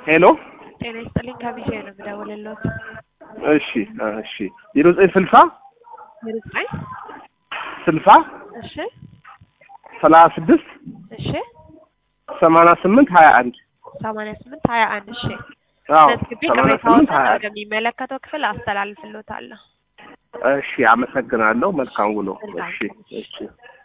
ሄሎ ጤና ይስጥልኝ ከቢሼ ነው የምደውልልዎት። እሺ 0960 60 እሺ 36 እሺ 88 21 88 21 እሺ አዎ መዝግቤ ቅሬታዎትን ወደሚመለከተው ክፍል አስተላልፍልዎታለሁ። እሺ አመሰግናለሁ። መልካም ውሎ። እሺ